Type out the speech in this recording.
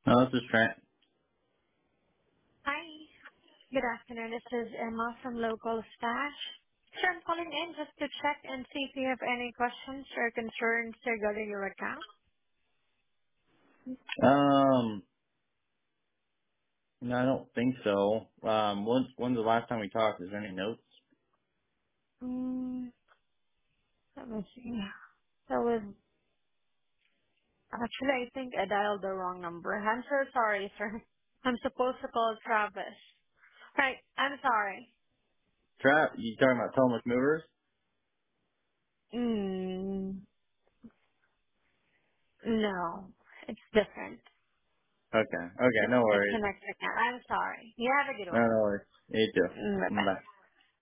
No, this is Trent. Hi. Good afternoon. This is Emma from Local Stash. Sure, I'm calling in just to check and see if you have any questions or concerns regarding your account. No, I don't think so. When's the last time we talked? Is there any notes? Mm, let me see. That was actually, I think I dialed the wrong number. I'm so sorry, sir. I'm supposed to call Travis. Right. I'm sorry. Trap? You talking about Thomas Movers? Mm, no, it's different. Okay. Okay, It's no the worries. Connect account. I'm sorry. You have a good No, one. no worries. You too. Bye bye. Bye.